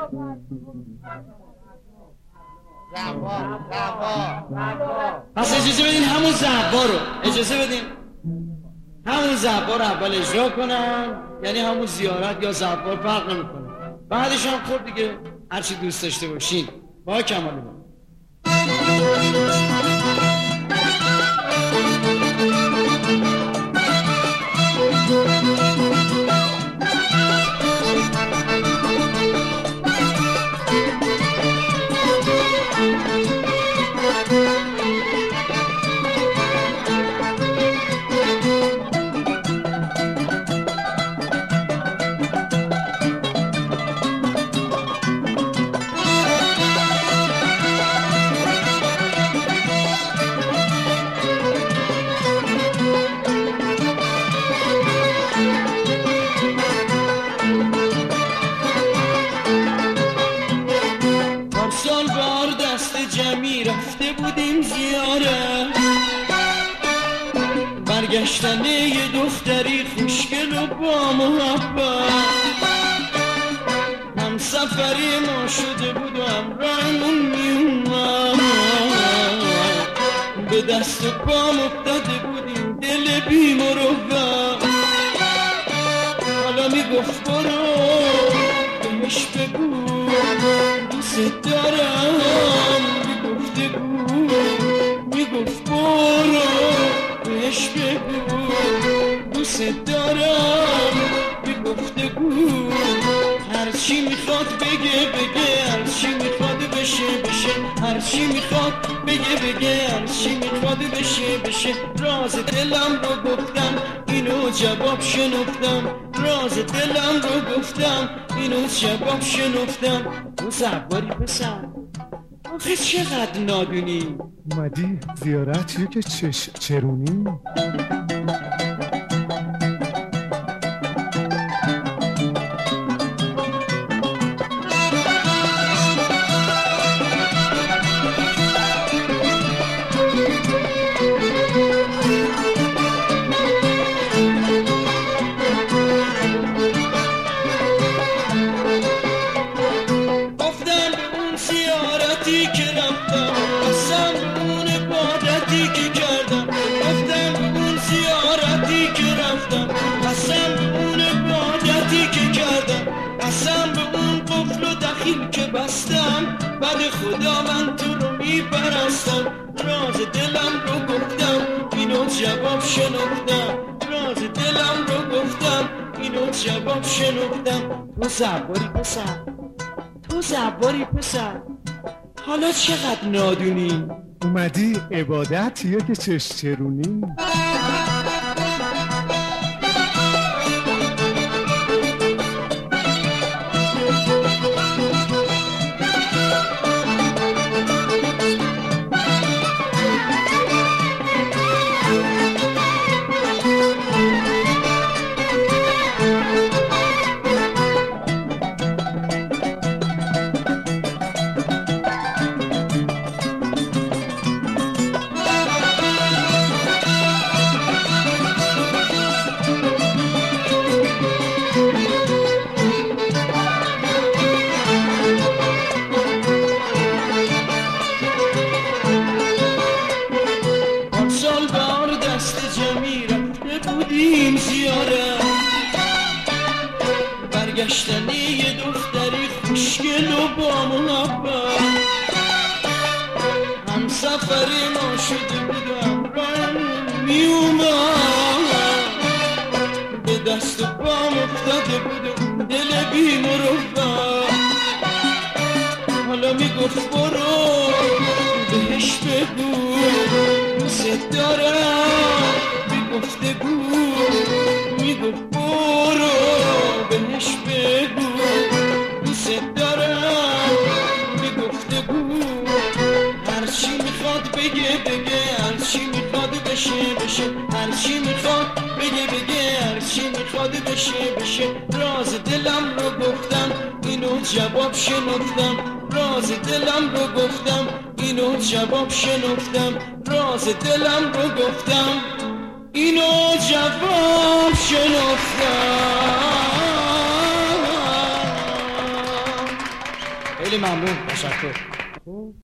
پس اجازه بدین همون زعبا رو اول اجرا کنم، یعنی همون زیارت یا زعبا فرق نمیکنه. بعدش هم خب دیگه هرچی دوست داشته باشین. با کمال من. برگشتن یه دختری خوشگل و با محبت، هم سفری ما شده بود و همراهمون میومد، به دست و پام افتاده بودیم دل بی مروت. حالا میگفت برو بهش بگو دوست دارم، میگفت برو بهش بگو دوست دارم، بگو هرچی میخواد بگه هرچی میخواد بشه هرچی میخواد بگه هرچی میخواد بشه. راز دلم رو گفتم اینو جواب شنفتم، راز دلم رو گفتم اینو جواب شنفتم. تو زعباری پسر آخه چقدر نادونی، اومدی زیارت یا که چرونی؟ بعد خدا من تو رو میپرستم، راز دلم رو گفتم اینو جواب شنفتم، راز دلم رو گفتم اینو جواب شنفتم. تو زعباری پسر حالا چقدر نادونی، اومدی عبادت یا که چرونی؟ برگشتن یه دختری خوشگل و با محبت، هم سفری ما شده بود و همراهمون میومد، به دست و پام افتاده بود و دل بی مروت. حالا میگفت برو بهش بگو دوست دارم، میگفت برو بهش بگو دوست دارم، میگفت هرچی میخواد بگه هرچی میخواد بشه هرچی میخواد بگه هرچی میخواد بشه. راز دلم رو گفتم اینو جواب شنفتم، راز دلم رو گفتم اینو جواب شنفتم، راز دلم رو گفتم اینو جواب شنفتم. خیلی ممنون، تشکر.